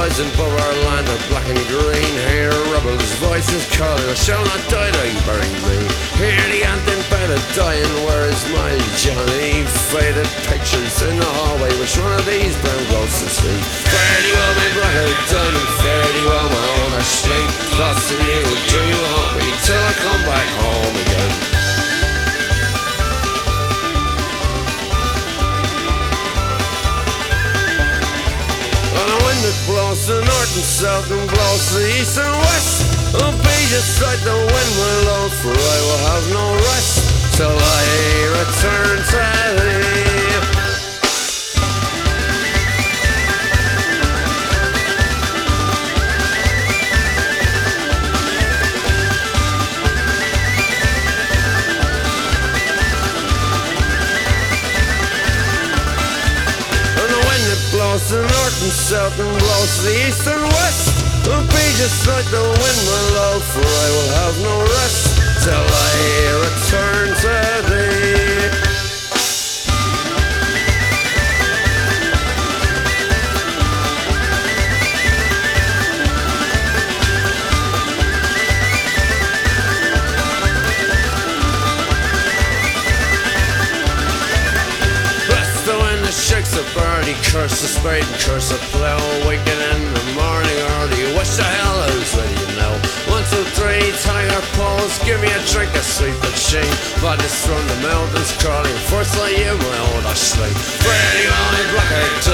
rising above our land of black and green. Hear rebels' voices calling, I shall not die, they bury me. Hear the anthem by the dying, where is my Johnny? Faded pictures in the hallway, which one of these brown ghosts to see? Fare thee well, my brother, diamond, fare thee well, my own sleep. Lost in you, do you haunt me till I come back home again? It blows to north and south and blows to east and west. I'll be just like the wind will blow, for I will have no rest till I return to thee. Blows to north and south and blows to the east and west. It'll be just like the wind will blow, for I will have no rest till I return to thee. Shakes the birdie, curse the spade and curse the plough. Waking in the morning early, wish the hell I was with you now. 1, 2, 3, tiger pose, give me a drink of sweet but shame. Bodies from the mountains crawling, first I you my own sleep. Pretty well, my black